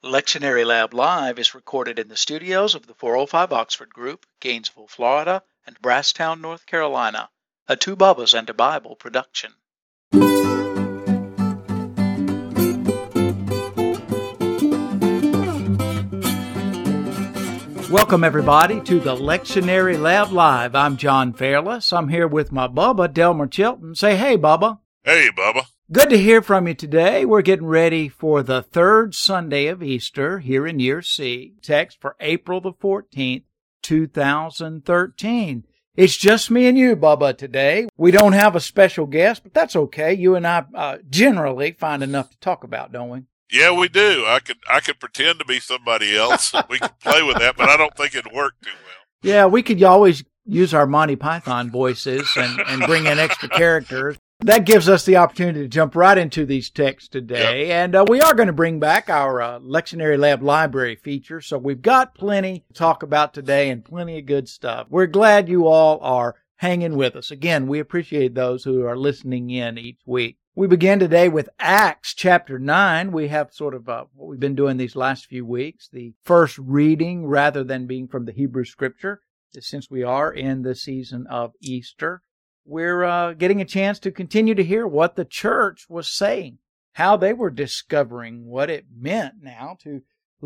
Lectionary Lab Live is recorded in the studios of the 405 Oxford Group, Gainesville, Florida, and Brasstown, North Carolina, a Two Bubbas and a Bible production. Welcome, everybody, to the Lectionary Lab Live. I'm John Fairless. I'm here with my Bubba, Delmer Chilton. Say hey, Bubba. Hey, Bubba. Good to hear from you today. We're getting ready for the third Sunday of Easter here in Year C. Text for April the 14th, 2013. It's just me and you, Bubba, today. We don't have a special guest, but that's okay. You and I generally find enough to talk about, don't we? Yeah, we do. I could pretend to be somebody else. We could play with that, but I don't think it'd work too well. Yeah, we could always use our Monty Python voices and bring in extra characters. That gives us the opportunity to jump right into these texts today. Yep. And we are going to bring back our Lectionary Lab Library feature. So we've got plenty to talk about today and plenty of good stuff. We're glad you all are hanging with us. Again, we appreciate those who are listening in each week. We begin today with Acts chapter 9. We have sort of what we've been doing these last few weeks, the first reading rather than being from the Hebrew Scripture, since we are in the season of Easter. We're getting a chance to continue to hear what the church was saying, how they were discovering what it meant now to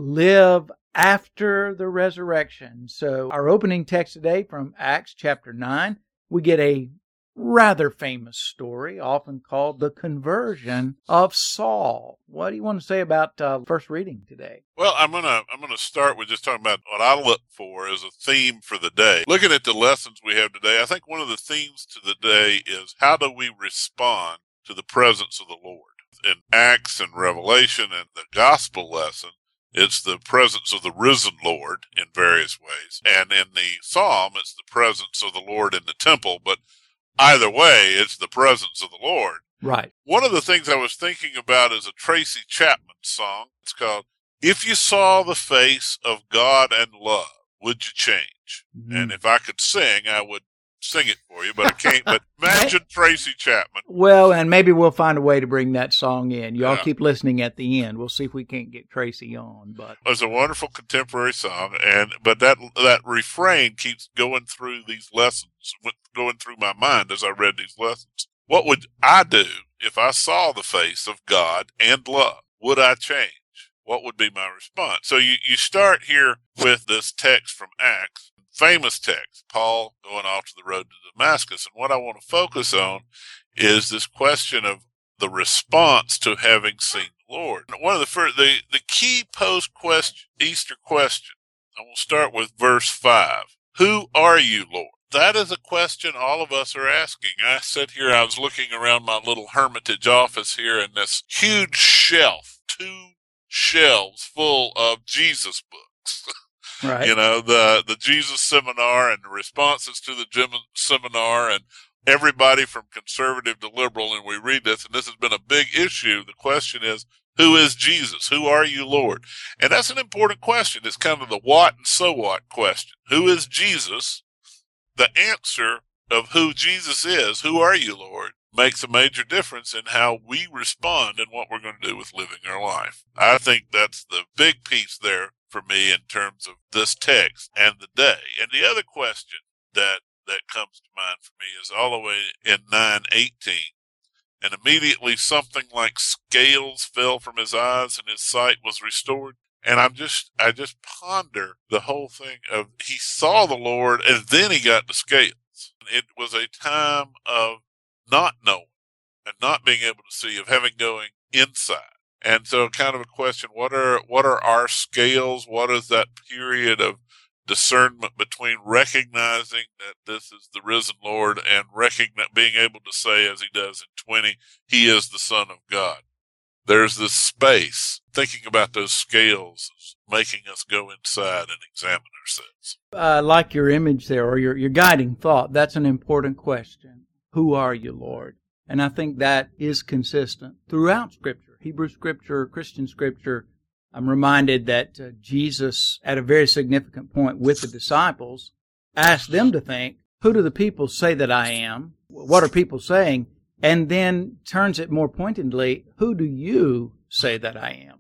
live after the resurrection. So our opening text today from Acts chapter 9, we get a rather famous story, often called the conversion of Saul. What do you want to say about first reading today? Well, I'm gonna start with just talking about what I look for as a theme for the day. Looking at the lessons we have today, I think one of the themes to the day is how do we respond to the presence of the Lord? In Acts and Revelation and the gospel lesson, it's the presence of the risen Lord in various ways. And in the psalm, it's the presence of the Lord in the temple, but either way, it's the presence of the Lord. Right. One of the things I was thinking about is a Tracy Chapman song. It's called, If You Saw the Face of God and Love, Would You Change? Mm-hmm. And if I could sing, I would sing it for you, but I can't. But imagine Tracy Chapman. Well, and maybe we'll find a way to bring that song in. Y'all keep listening at the end. We'll see if we can't get Tracy on. But it's a wonderful contemporary song, but that refrain keeps going through these lessons, going through my mind as I read these lessons. What would I do if I saw the face of God and love? Would I change? What would be my response? So you start here with this text from Acts. Famous text, Paul going off to the road to Damascus. And what I want to focus on is this question of the response to having seen the Lord. One of the key post-Easter question, I will start with verse 5. Who are you, Lord? That is a question all of us are asking. I sat here, I was looking around my little hermitage office here, and this huge shelf, 2 shelves full of Jesus books. Right. You know, the Jesus Seminar and the responses to the seminar and everybody from conservative to liberal. And we read this, and this has been a big issue. The question is, who is Jesus? Who are you, Lord? And that's an important question. It's kind of the what and so what question. Who is Jesus? The answer of who Jesus is, who are you, Lord, makes a major difference in how we respond and what we're going to do with living our life. I think that's the big piece there for me in terms of this text and the day. And the other question that comes to mind for me is all the way in 9:18. And immediately something like scales fell from his eyes and his sight was restored. And I just ponder the whole thing of he saw the Lord and then he got the scales. It was a time of not knowing and not being able to see, of having going inside. And so kind of a question, what are our scales? What is that period of discernment between recognizing that this is the risen Lord and being able to say, as he does in 20, he is the Son of God? There's this space. Thinking about those scales is making us go inside and examine ourselves. I like your image there, or your guiding thought. That's an important question. Who are you, Lord? And I think that is consistent throughout Scripture, Hebrew Scripture, Christian Scripture. I'm reminded that Jesus, at a very significant point with the disciples, asked them to think, who do the people say that I am? What are people saying? And then turns it more pointedly, who do you say that I am?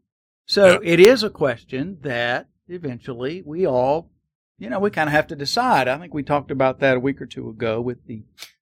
So it is a question that eventually we all, we kind of have to decide. I think we talked about that a week or two ago with the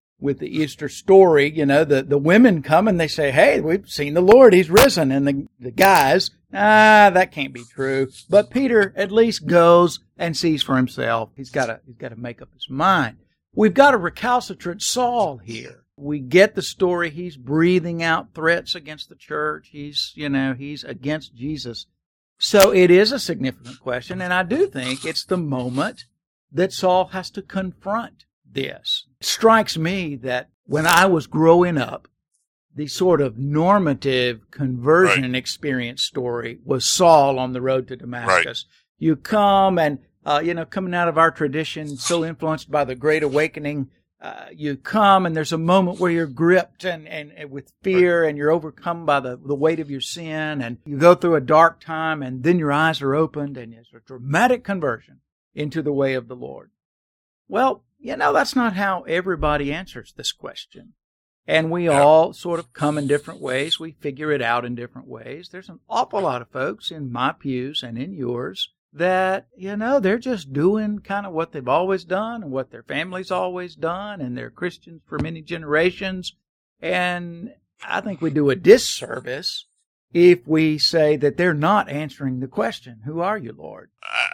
Easter story. The women come and they say, "Hey, we've seen the Lord. He's risen." And the guys, that can't be true. But Peter at least goes and sees for himself. He's got to make up his mind. We've got a recalcitrant Saul here. We get the story. He's breathing out threats against the church. He's against Jesus. So it is a significant question, and I do think it's the moment that Saul has to confront this. It strikes me that when I was growing up, the sort of normative conversion experience story was Saul on the road to Damascus. Right. You come and, coming out of our tradition, so influenced by the Great Awakening, you come and there's a moment where you're gripped and with fear, and you're overcome by the weight of your sin, and you go through a dark time, and then your eyes are opened, and it's a dramatic conversion into the way of the Lord. Well, that's not how everybody answers this question. And we all sort of come in different ways. We figure it out in different ways. There's an awful lot of folks in my pews and in yours that, they're just doing kind of what they've always done and what their family's always done, and they're Christians for many generations. And I think we do a disservice if we say that they're not answering the question, "Who are you, Lord?"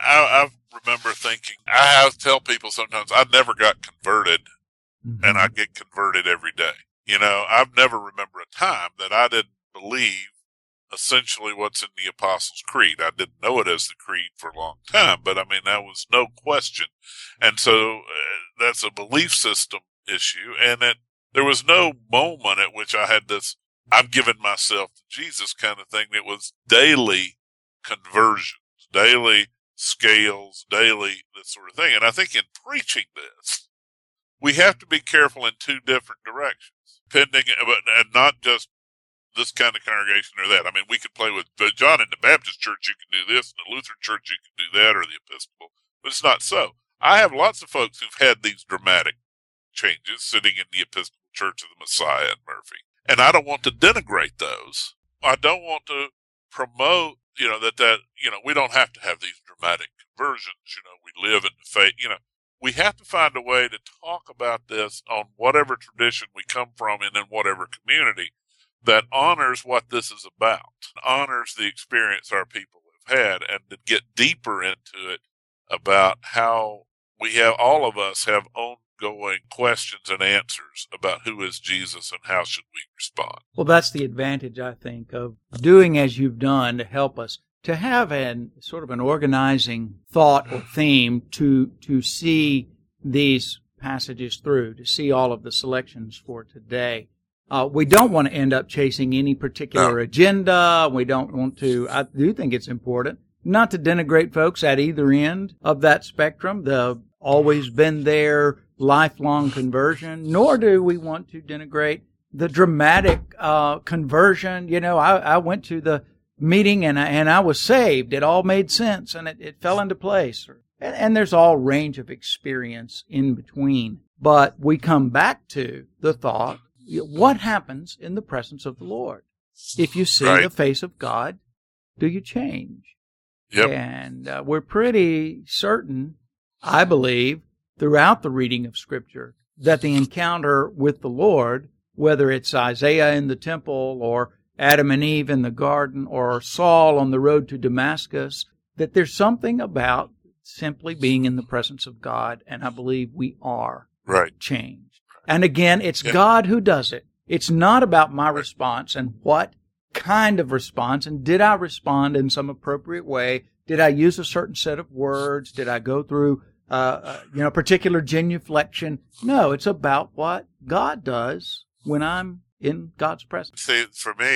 I remember thinking, I tell people sometimes I never got converted, and I get converted every day. I've never remembered a time that I didn't believe essentially what's in the Apostles' Creed. I didn't know it as the Creed for a long time, but that was no question. And so that's a belief system issue. And there was no moment at which I had this, I've given myself to Jesus kind of thing. It was daily conversions, daily scales, daily this sort of thing. And I think in preaching this, we have to be careful in two different directions, and not just this kind of congregation or that. We could play with John in the Baptist church, you can do this, in the Lutheran church, you can do that, or the Episcopal, but it's not so. I have lots of folks who've had these dramatic changes sitting in the Episcopal Church of the Messiah at Murphy, and I don't want to denigrate those. I don't want to promote, that we don't have to have these dramatic conversions. We live in the faith, we have to find a way to talk about this on whatever tradition we come from and in whatever community that honors what this is about, honors the experience our people have had, and to get deeper into it about how all of us have ongoing questions and answers about who is Jesus and how should we respond. Well, that's the advantage, I think, of doing as you've done to help us to have sort of an organizing thought or theme to see these passages through, to see all of the selections for today. We don't want to end up chasing any particular agenda. We don't want to, I do think it's important not to denigrate folks at either end of that spectrum, the always been there, lifelong conversion, nor do we want to denigrate the dramatic conversion. I went to the meeting and I was saved. It all made sense and it fell into place. And there's all range of experience in between. But we come back to the thought, what happens in the presence of the Lord? If you see the face of God, do you change? Yep. And we're pretty certain, I believe, throughout the reading of Scripture, that the encounter with the Lord, whether it's Isaiah in the temple or Adam and Eve in the garden or Saul on the road to Damascus, that there's something about simply being in the presence of God, and I believe we are changed. And again, it's God who does it. It's not about my response and what kind of response, and did I respond in some appropriate way? Did I use a certain set of words? Did I go through particular genuflection? No, it's about what God does when I'm in God's presence. See, for me,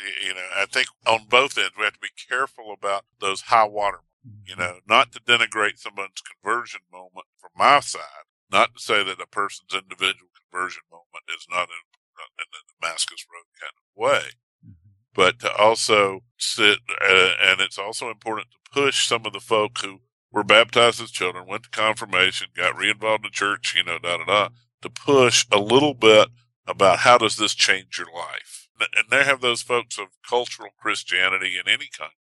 I think on both ends we have to be careful about those high water moments, not to denigrate someone's conversion moment from my side, not to say that a person's individual conversion moment is not in the Damascus Road kind of way, but to also sit, and it's also important to push some of the folk who were baptized as children, went to confirmation, got re-involved in church, to push a little bit about how does this change your life. And there have those folks of cultural Christianity in any congregation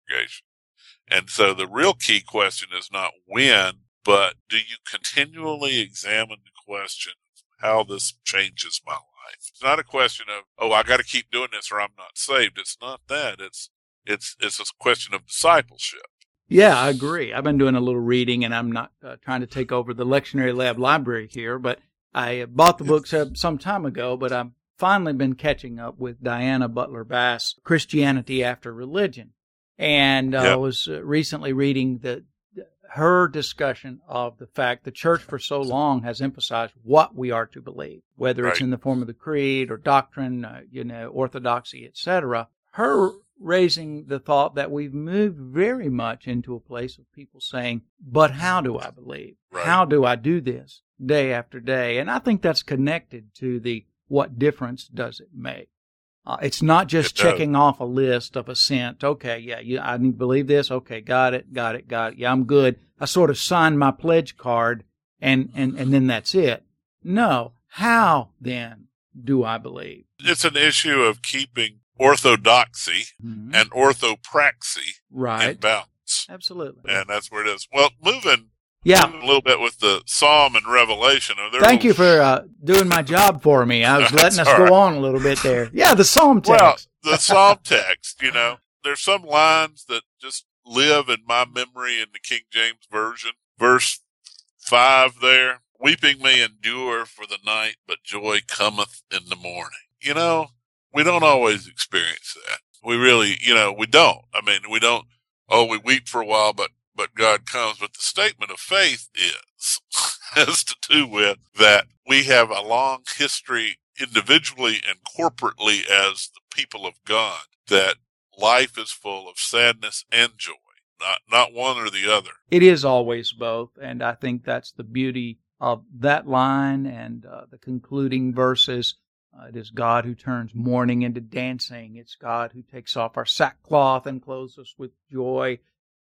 congregation. And so the real key question is not when, but do you continually examine the question of how this changes my life? It's not a question of, oh, I got to keep doing this or I'm not saved. It's not that. It's a question of discipleship. Yeah, I agree. I've been doing a little reading, and I'm not trying to take over the Lectionary Lab library here, but I bought the books some time ago, but I've finally been catching up with Diana Butler Bass, Christianity After Religion. And I was recently reading her discussion of the fact the church for so long has emphasized what we are to believe, whether it's in the form of the creed or doctrine, orthodoxy, etc. Her raising the thought that we've moved very much into a place of people saying, but how do I believe? Right. How do I do this day after day? And I think that's connected to the what difference does it make? It's not just checking off a list of assent. Okay, I need to believe this. Okay, got it. Yeah, I'm good. I sort of signed my pledge card and then that's it. No. How then do I believe? It's an issue of keeping orthodoxy and orthopraxy in balance. Absolutely. And that's where it is. Well, moving a little bit with the Psalm and Revelation. Thank you for doing my job for me. I was letting us go on a little bit there. Yeah, the Psalm text. Well, the Psalm text, there's some lines that just live in my memory in the King James Version. Verse 5 there, weeping may endure for the night, but joy cometh in the morning. We don't always experience that. We really, we don't. I mean, we don't, we weep for a while, but God comes. But the statement of faith has to do with that we have a long history individually and corporately as the people of God, that life is full of sadness and joy, not one or the other. It is always both, and I think that's the beauty of that line and the concluding verses. It is God who turns mourning into dancing. It's God who takes off our sackcloth and clothes us with joy.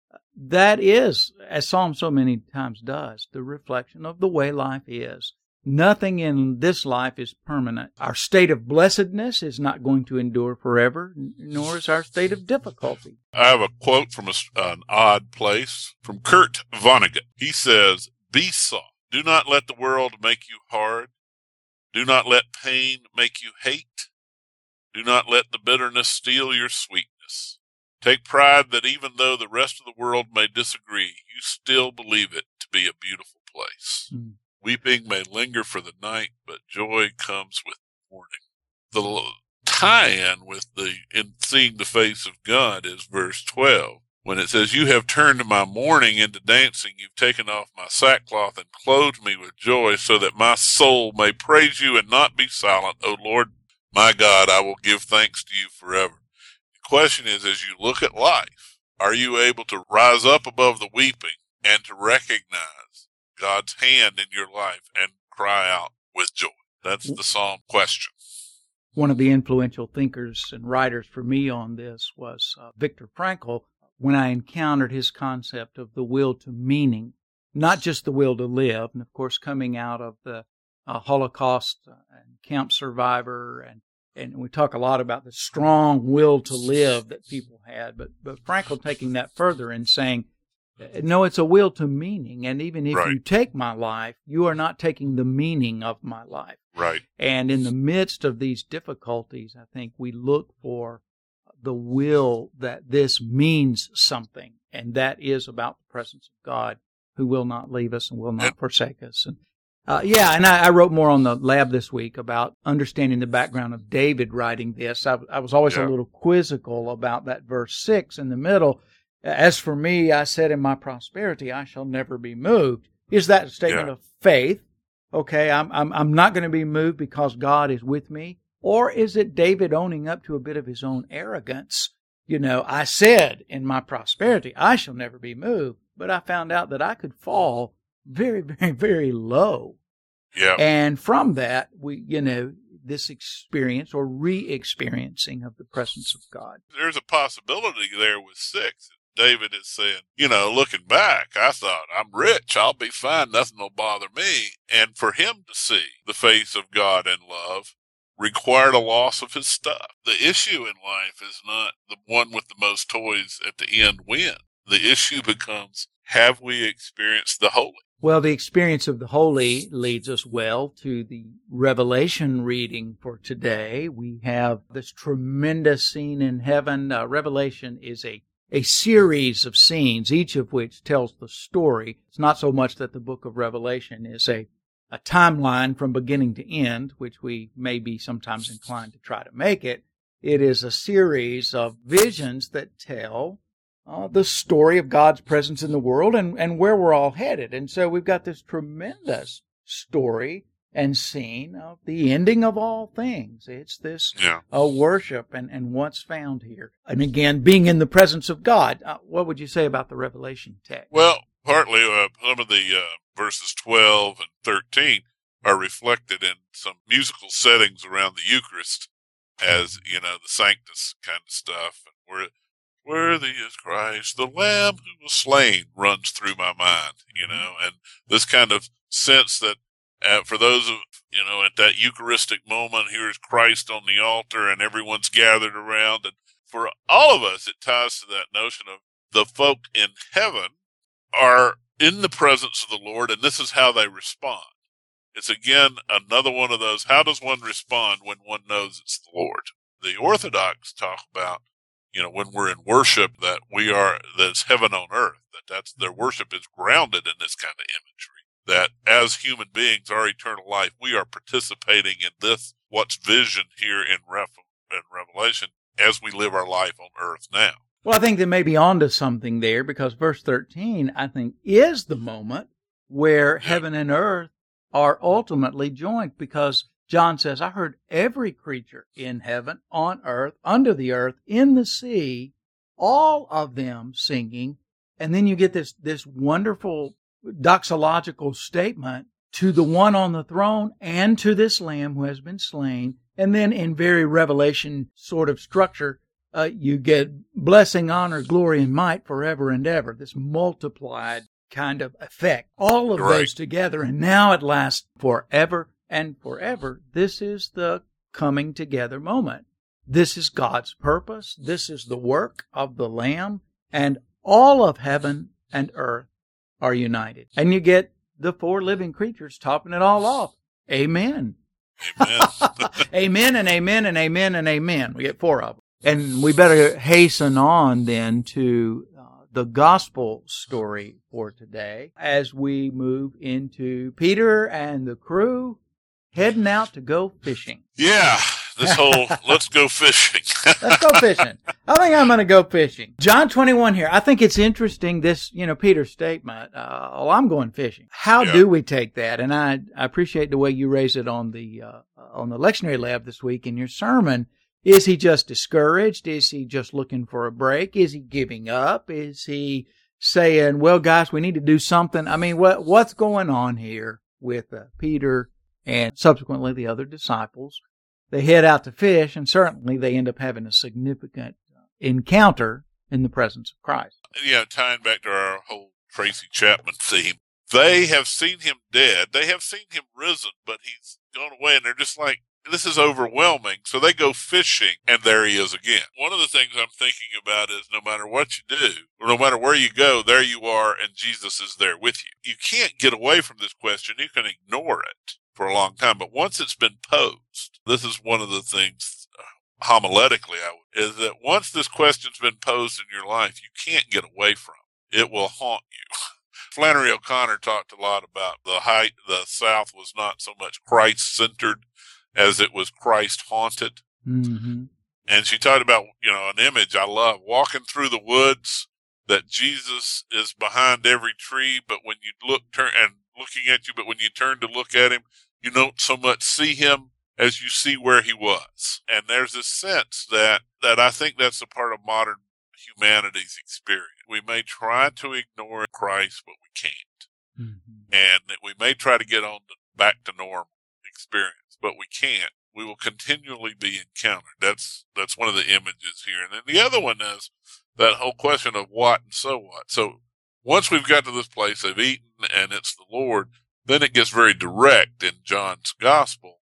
That is, as Psalm so many times does, the reflection of the way life is. Nothing in this life is permanent. Our state of blessedness is not going to endure forever, nor is our state of difficulty. I have a quote from an odd place from Kurt Vonnegut. He says, "Be soft. Do not let the world make you hard. Do not let pain make you hate. Do not let the bitterness steal your sweetness. Take pride that even though the rest of the world may disagree, you still believe it to be a beautiful place. Weeping may linger for the night, but joy comes with morning." The tie-in with in seeing the face of God is verse 12. When it says, "You have turned my mourning into dancing, you've taken off my sackcloth and clothed me with joy, so that my soul may praise you and not be silent. O Lord, my God, I will give thanks to you forever." The question is, as you look at life, are you able to rise up above the weeping and to recognize God's hand in your life and cry out with joy? That's the Psalm question. One of the influential thinkers and writers for me on this was Viktor Frankl. When I encountered his concept of the will to meaning, not just the will to live, and of course coming out of the Holocaust and camp survivor, and we talk a lot about the strong will to live that people had, but Frankl taking that further and saying, no, it's a will to meaning, and even if you take my life, you are not taking the meaning of my life. Right. And in the midst of these difficulties, I think we look for the will that this means something, and that is about the presence of God, who will not leave us and will not forsake us. And I wrote more on the lab this week about understanding the background of David writing this. I was always a little quizzical about that verse 6 in the middle. "As for me, I said in my prosperity, I shall never be moved." Is that a statement of faith? Okay, I'm not going to be moved because God is with me. Or is it David owning up to a bit of his own arrogance? I said in my prosperity, I shall never be moved, but I found out that I could fall very, very, very low. Yeah. And from that, this experience or re-experiencing of the presence of God. There's a possibility there with 6. David is saying, looking back, I thought, I'm rich, I'll be fine, nothing will bother me. And for him to see the face of God in love, required a loss of his stuff. The issue in life is not the one with the most toys at the end win. The issue becomes, have we experienced the holy? Well, the experience of the holy leads us well to the Revelation reading for today. We have this tremendous scene in heaven. Revelation is a series of scenes, each of which tells the story. It's not so much that the book of Revelation is a timeline from beginning to end, which we may be sometimes inclined to try to make it. It is a series of visions that tell the story of God's presence in the world and where we're all headed. And so we've got this tremendous story and scene of the ending of all things. It's this worship and what's found here. And again, being in the presence of God. What would you say about the Revelation text? Well, partly some of the verses 12 and 13 are reflected in some musical settings around the Eucharist as, the Sanctus kind of stuff. And where worthy is Christ, the Lamb who was slain, runs through my mind, and this kind of sense that for those of, at that Eucharistic moment, here's Christ on the altar and everyone's gathered around. And for all of us, it ties to that notion of the folk in heaven are in the presence of the Lord, and this is how they respond. It's again another one of those, how does one respond when one knows it's the Lord? The Orthodox talk about, when we're in worship, that's heaven on earth, that's their worship is grounded in this kind of imagery. That as human beings, our eternal life, we are participating in this, what's visioned here in Revelation as we live our life on earth now. Well, I think they may be onto something there, because verse 13, I think, is the moment where heaven and earth are ultimately joined, because John says, I heard every creature in heaven, on earth, under the earth, in the sea, all of them singing. And then you get this wonderful doxological statement to the one on the throne and to this Lamb who has been slain. And then in very Revelation sort of structure, you get blessing, honor, glory, and might forever and ever. This multiplied kind of effect. All of those together. And now at last, forever and forever. This is the coming together moment. This is God's purpose. This is the work of the Lamb. And all of heaven and earth are united. And you get the four living creatures topping it all off. Amen. Amen. Amen and amen and amen and amen. We get four of them. And we better hasten on then to the gospel story for today as we move into Peter and the crew heading out to go fishing. Yeah. This whole, let's go fishing. Let's go fishing. I think I'm going to go fishing. John 21 here. I think it's interesting, this, Peter's statement. I'm going fishing. How do we take that? And I appreciate the way you raised it on the lectionary lab this week in your sermon. Is he just discouraged? Is he just looking for a break? Is he giving up? Is he saying, well, guys, we need to do something? I mean, what's going on here with Peter and subsequently the other disciples? They head out to fish, and certainly they end up having a significant encounter in the presence of Christ. Yeah, tying back to our whole Tracy Chapman theme. They have seen him dead. They have seen him risen, but he's gone away, and they're just like, this is overwhelming. So they go fishing, and there he is again. One of the things I'm thinking about is no matter what you do, or no matter where you go, there you are, and Jesus is there with you. You can't get away from this question. You can ignore it for a long time, but once it's been posed, this is one of the things homiletically is that once this question's been posed in your life, you can't get away from it. It will haunt you. Flannery O'Connor talked a lot about the South was not so much Christ-centered as it was Christ-haunted. Mm-hmm. And she talked about, an image I love, walking through the woods, that Jesus is behind every tree, but when you looking at you, but when you turn to look at him, you don't so much see him as you see where he was. And there's this sense that I think that's a part of modern humanity's experience. We may try to ignore Christ, but we can't. Mm-hmm. And that we may try to get on back to normal experience, but we can't. We will continually be encountered. That's one of the images here. And then the other one is that whole question of what and so what. So once we've got to this place, they've eaten and it's the Lord, then it gets very direct in John's gospel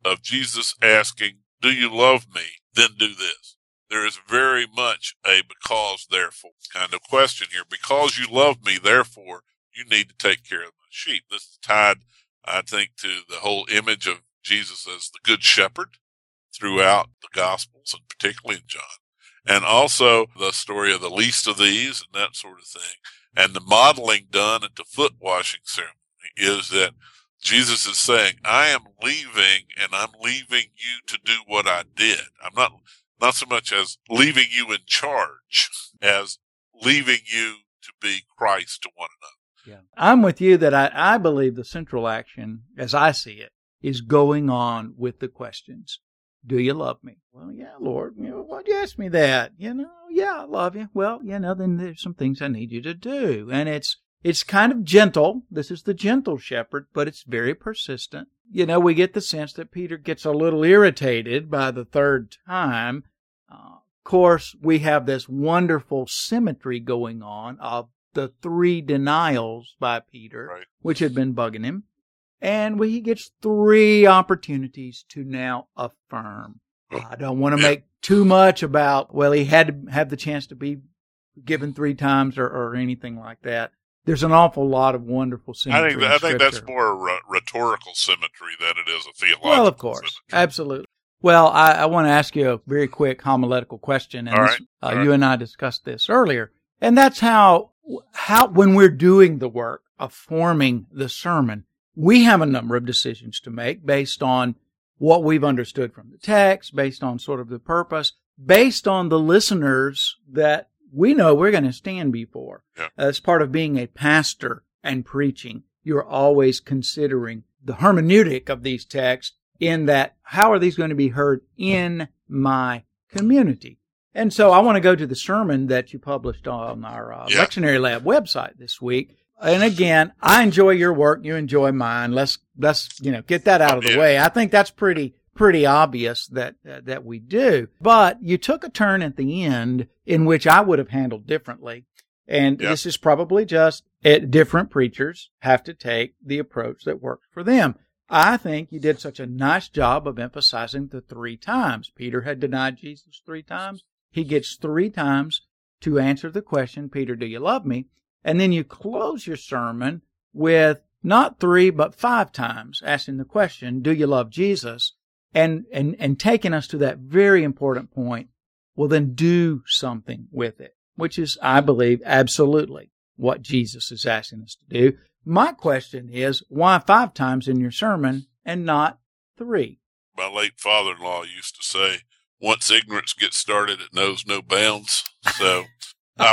of Jesus asking, do you love me? Then do this. There is very much a because, therefore kind of question here. Because you love me, therefore, you need to take care of my sheep. This is tied, I think, to the whole image of Jesus as the good shepherd throughout the Gospels, and particularly in John. And also the story of the least of these and that sort of thing. And the modeling done at the foot washing ceremony is that Jesus is saying, I am leaving, and I'm leaving you to do what I did. I'm not so much as leaving you in charge as leaving you to be Christ to one another. Yeah. I'm with you that I believe the central action, as I see it, is going on with the questions. Do you love me? Well, yeah, Lord. Why'd you ask me that? Yeah, I love you. Well, then there's some things I need you to do. And it's kind of gentle. This is the gentle shepherd, but it's very persistent. We get the sense that Peter gets a little irritated by the third time. Of course, we have this wonderful symmetry going on of the 3 denials by Peter, right, which had been bugging him. And he gets 3 opportunities to now affirm. I don't want to make too much about, he had to have the chance to be given 3 times or anything like that. There's an awful lot of wonderful symmetry. I think that's more rhetorical symmetry than it is a theological Well, of course. symmetry. Absolutely. Well, I want to ask you a very quick homiletical question. And All right. You and I discussed this earlier. And that's how when we're doing the work of forming the sermon, we have a number of decisions to make based on what we've understood from the text, based on sort of the purpose, based on the listeners that we know we're going to stand before. Yeah. As part of being a pastor and preaching, you're always considering the hermeneutic of these texts in that, how are these going to be heard in my community? And so I want to go to the sermon that you published on our Lectionary Lab website this week. And again, I enjoy your work. You enjoy mine. Let's get that out of the way. I think that's pretty obvious that we do. But you took a turn at the end in which I would have handled differently. And this is probably just different preachers have to take the approach that works for them. I think you did such a nice job of emphasizing the 3 times. Peter had denied Jesus 3 times. He gets 3 times to answer the question, Peter, do you love me? And then you close your sermon with not 3, but 5 times asking the question, do you love Jesus? And taking us to that very important point, well, then do something with it, which is, I believe, absolutely what Jesus is asking us to do. My question is, why 5 times in your sermon and not 3? My late father-in-law used to say, once ignorance gets started, it knows no bounds. So I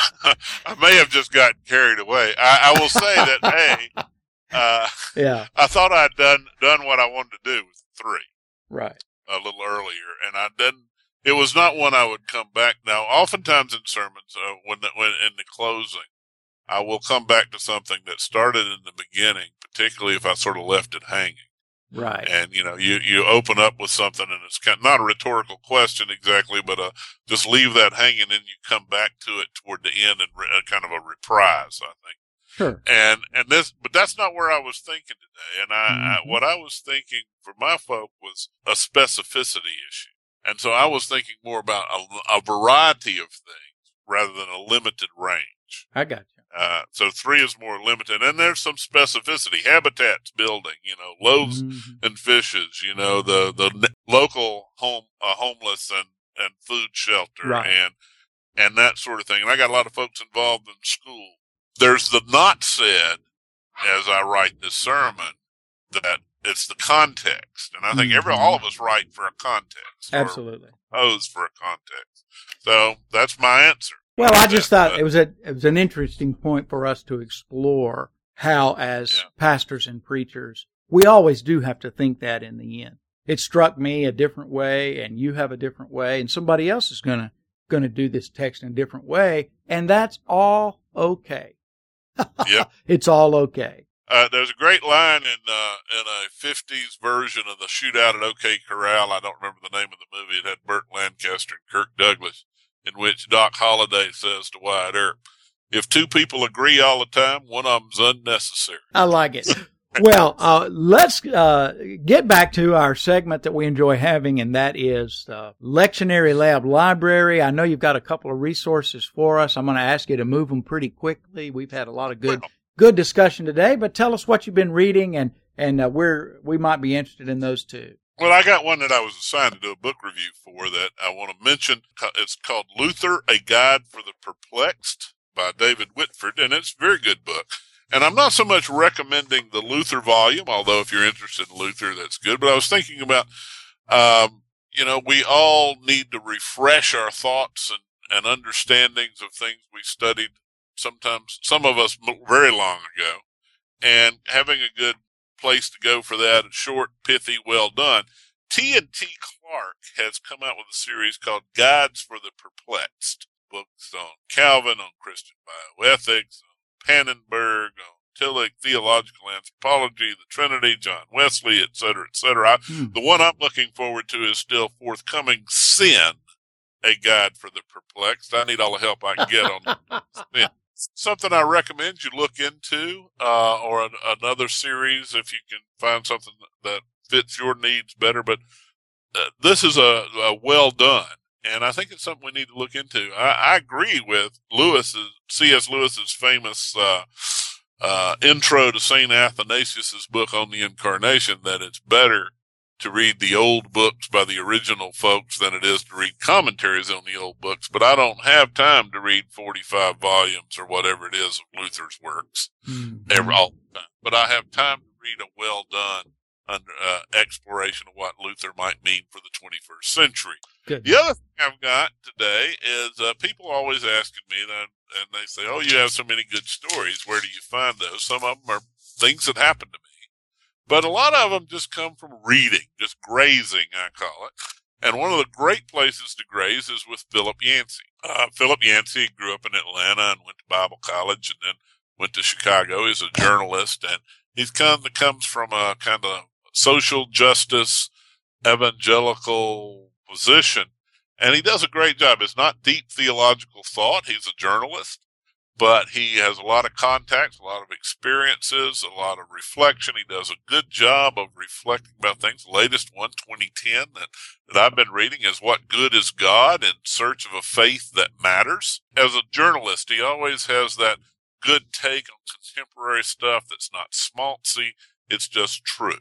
may have just gotten carried away. I will say that, I thought I'd done what I wanted to do with 3. Right. A little earlier, and I didn't. It was not one I would come back. Now, oftentimes in sermons, when in the closing, I will come back to something that started in the beginning, particularly if I sort of left it hanging. Right. And, you open up with something, and it's kind of not a rhetorical question exactly, but just leave that hanging, and you come back to it toward the end, and kind of a reprise, I think. Sure. But that's not where I was thinking today. And what I was thinking for my folk was a specificity issue. And so I was thinking more about a variety of things rather than a limited range. I got you. So 3 is more limited, and there's some specificity. Habitats building, loaves and fishes, the local homeless and food shelter, right, and that sort of thing. And I got a lot of folks involved in school. There's the not said, as I write this sermon, that it's the context. And I think all of us write for a context. Absolutely. Pose for a context. So that's my answer. Well, I just thought it was an interesting point for us to explore how, as pastors and preachers, we always do have to think that in the end. It struck me a different way, and you have a different way, and somebody else is going to do this text in a different way, and that's all okay. Yep. It's all okay. There's a great line in a 50s version of the Shootout at OK Corral. I don't remember the name of the movie. It had Burt Lancaster and Kirk Douglas, in which Doc Holliday says to Wyatt Earp, if 2 people agree all the time, one of them's unnecessary. I like it. Well, let's get back to our segment that we enjoy having, and that is Lectionary Lab Library. I know you've got a couple of resources for us. I'm going to ask you to move them pretty quickly. We've had a lot of good discussion today, but tell us what you've been reading and where we might be interested in those too. Well, I got one that I was assigned to do a book review for that I want to mention. It's called Luther, A Guide for the Perplexed by David Whitford, and it's a very good book. And I'm not so much recommending the Luther volume, although if you're interested in Luther, that's good. But I was thinking about, we all need to refresh our thoughts and understandings of things we studied sometimes, some of us very long ago, and having a good place to go for that, short, pithy, well done. T&T Clark has come out with a series called Guides for the Perplexed, books on Calvin, on Christian bioethics, Pannenberg, on Tillich, theological anthropology, the Trinity, John Wesley, et cetera, et cetera. The one I'm looking forward to is still forthcoming, Sin, A Guide for the Perplexed. I need all the help I can get on Sin. Something I recommend you look into, or another series if you can find something that fits your needs better. But this is a well done. And I think it's something we need to look into. I agree with C.S. Lewis's famous intro to St. Athanasius's book on the Incarnation, that it's better to read the old books by the original folks than it is to read commentaries on the old books. But I don't have time to read 45 volumes or whatever it is of Luther's works all the time. But I have time to read a well done exploration of what Luther might mean for the 21st century. Good. The other thing I've got today is people always asking me that, and they say, "Oh, you have so many good stories. Where do you find those?" Some of them are things that happened to me, but a lot of them just come from reading, just grazing, I call it. And one of the great places to graze is with Philip Yancey. Philip Yancey grew up in Atlanta and went to Bible college and then went to Chicago. He's a journalist, and he's comes from a kind of social justice, evangelical position, and he does a great job. It's not deep theological thought. He's a journalist, but he has a lot of contacts, a lot of experiences, a lot of reflection. He does a good job of reflecting about things. The latest one, 2010, that I've been reading is What Good is God? In Search of a Faith That Matters. As a journalist, he always has that good take on contemporary stuff that's not schmaltzy. It's just true.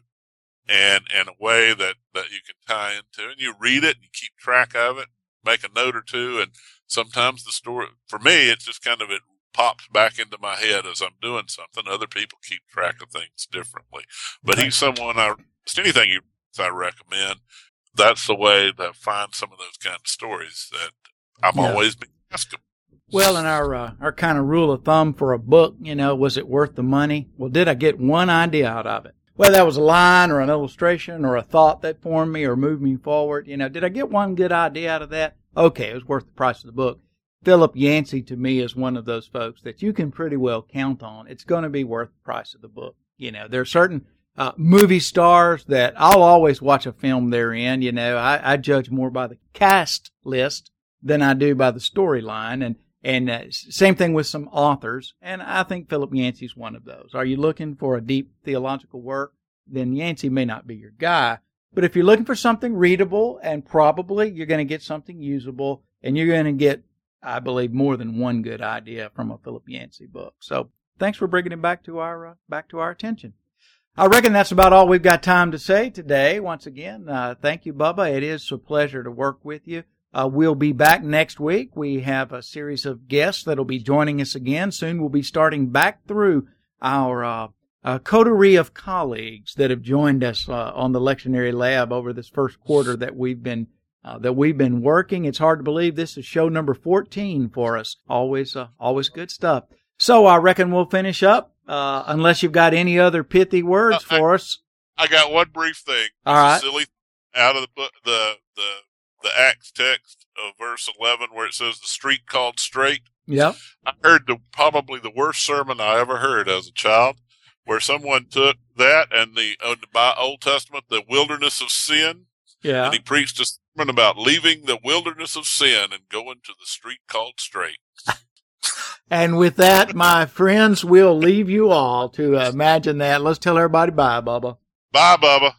And in a way that you can tie into, and you read it and you keep track of it, make a note or two. And sometimes the story, for me, it's just kind of, it pops back into my head as I'm doing something. Other people keep track of things differently, but he's someone anything I recommend. That's the way to find some of those kind of stories that I'm always being asked about. Well, and our kind of rule of thumb for a book, was it worth the money? Well, did I get one idea out of it? Whether that was a line or an illustration or a thought that formed me or moved me forward, did I get one good idea out of that? Okay, it was worth the price of the book. Philip Yancey, to me, is one of those folks that you can pretty well count on. It's going to be worth the price of the book. There are certain movie stars that I'll always watch a film they're in. I judge more by the cast list than I do by the storyline. And same thing with some authors, and I think Philip Yancey's one of those. Are you looking for a deep theological work? Then Yancey may not be your guy. But if you're looking for something readable, and probably you're going to get something usable, and you're going to get, I believe, more than one good idea from a Philip Yancey book. So thanks for bringing it back to our attention. I reckon that's about all we've got time to say today. Once again, thank you, Bubba. It is a pleasure to work with you. We'll be back next week. We have a series of guests that'll be joining us again. Soon we'll be starting back through our coterie of colleagues that have joined us on the Lectionary Lab over this first quarter that we've been working. It's hard to believe this is show number 14 for us. Always good stuff. So I reckon we'll finish up unless you've got any other pithy words for us. I got one brief thing. All right. Silly out of the book, the Acts text of verse 11 where it says the street called straight. Yep. I heard probably the worst sermon I ever heard as a child, where someone took that and the Old Testament, the wilderness of sin. Yeah. And he preached a sermon about leaving the wilderness of sin and going to the street called straight. And with that, my friends, we'll leave you all to imagine that. Let's tell everybody bye, Bubba. Bye, Bubba.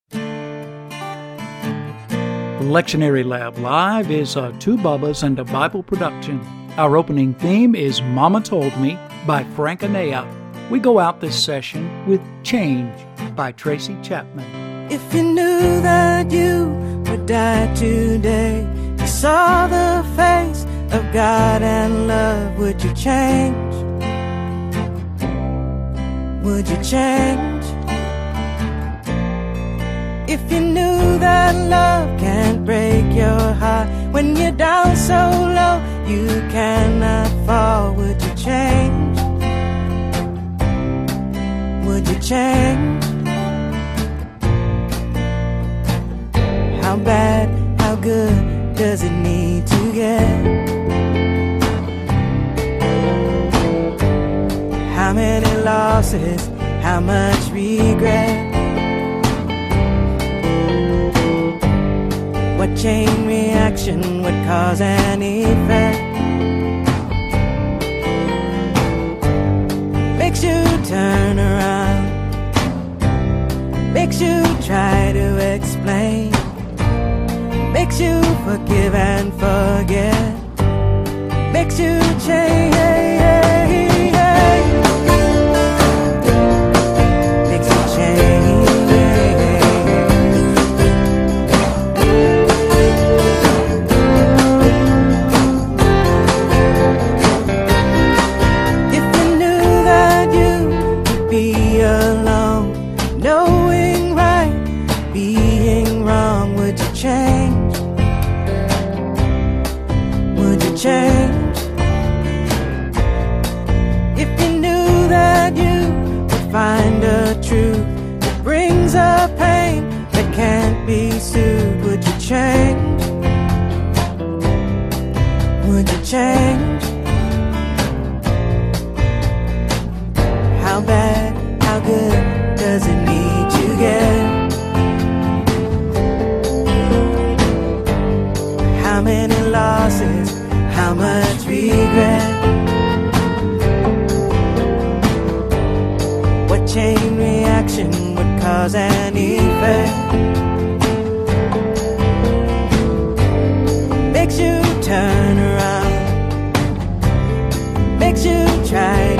Lectionary Lab Live is a Two Bubbas and a Bible production. Our opening theme is Mama Told Me by Frank Anea. We go out this session with Change by Tracy Chapman. If you knew that you would die today, you saw the face of God and love, would you change? Would you change? If you knew that love can't break your heart, when you're down so low you cannot fall, would you change? Would you change? How bad, how good does it need to get? How many losses, how much regret? What chain reaction would cause an effect? Makes you turn around, makes you try to explain, makes you forgive and forget, makes you change. Makes you change. Change. If you knew that you would find a truth that brings a pain that can't be soothed, would you change? Would you change? How bad, how good does it need to get? How many losses, how much regret? What chain reaction would cause an effect? Makes you turn around, makes you try